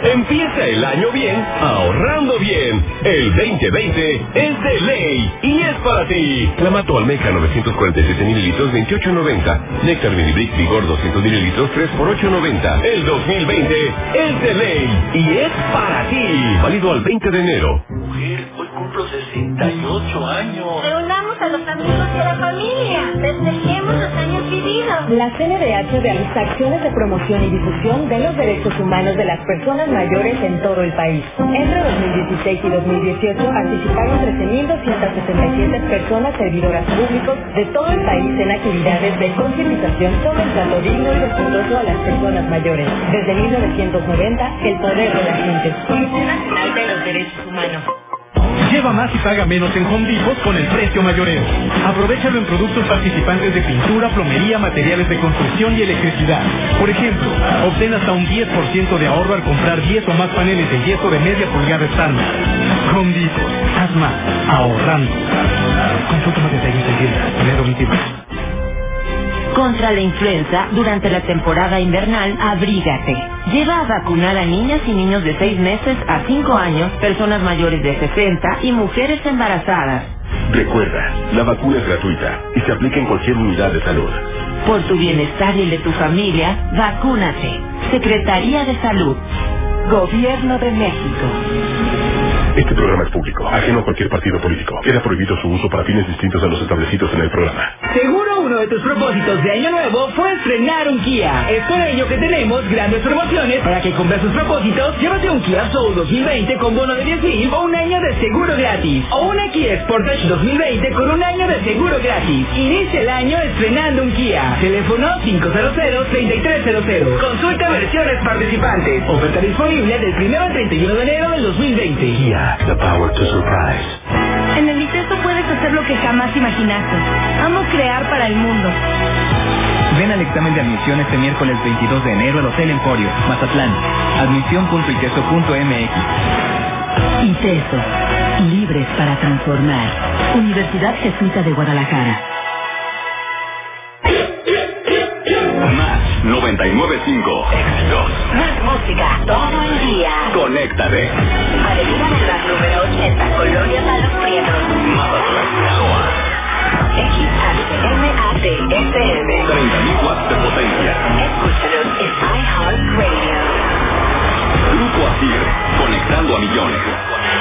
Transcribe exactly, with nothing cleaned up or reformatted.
Empieza el año bien, ahorrando bien. El veinte veinte es de ley y es para ti. Clamato Almeja novecientos cuarenta y siete mililitros, veintiocho noventa. Néctar Mini Brick Vigor doscientos mililitros, tres por ocho noventa. El dos mil veinte es de ley y es para ti. Válido al veinte de enero. Mujer, hoy cumplo sesenta y ocho años. Reunamos a los amigos y a la familia. Festejemos los años vividos. La C N D H realiza acciones de promoción y difusión de los derechos humanos de las personas mayores en todo el país. Entre dos mil dieciséis y dos mil dieciocho participaron trece mil doscientas setenta y siete personas servidoras públicos de todo el país en actividades de concientización sobre el trato digno y respetuoso a las personas mayores. Desde mil novecientos noventa, el poder de la gente. Comisión Nacional de los Derechos Humanos. Lleva más y paga menos en Home Depot con el precio mayoreo. Aprovechalo en productos participantes de pintura, plomería, materiales de construcción y electricidad. Por ejemplo, obtén hasta un diez por ciento de ahorro al comprar diez o más paneles de yeso de media pulgada estándar. Home Depot. Haz más, ahorrando. Consulta más detalles en tienda. Enero veintidós. Contra la influenza, durante la temporada invernal, abrígate. Lleva a vacunar a niñas y niños de seis meses a cinco años, personas mayores de sesenta y mujeres embarazadas. Recuerda, la vacuna es gratuita y se aplica en cualquier unidad de salud. Por tu bienestar y el de tu familia, vacúnate. Secretaría de Salud. Gobierno de México. Este programa es público, ajeno a cualquier partido político. Queda prohibido su uso para fines distintos a los establecidos en el programa. Seguro uno de tus propósitos de año nuevo fue estrenar un Kia. Es por ello que tenemos grandes promociones para que cumplas tus propósitos. Llévate un Kia Soul dos mil veinte con bono de diez mil o un año de seguro gratis. O una Kia Sportage dos mil veinte con un año de seguro gratis. Inicia el año estrenando un Kia. Teléfono cinco cero cero, tres tres cero cero. Consulta versiones participantes. Oferta disponible del primero al treinta y uno de enero del dos mil veinte. Kia, the power to surprise. En el ITESO puedes hacer lo que jamás imaginaste. Amo crear para el mundo. Ven al examen de admisión este miércoles veintidós de enero al Hotel Emporio, Mazatlán. admisión punto iteso punto m x. ITESO. Libres para transformar. Universidad Jesuita de Guadalajara. Más noventa y nueve punto cinco. Éxitos. Más música todo el día. Conéctate. Avenida de la número ochenta, Colonia Palos Prietos. Mazatlán, Sinaloa. X H M A T F M. treinta mil watts de potencia. Escúchanos en iHeartRadio. Grupo Asir, conectando a millones.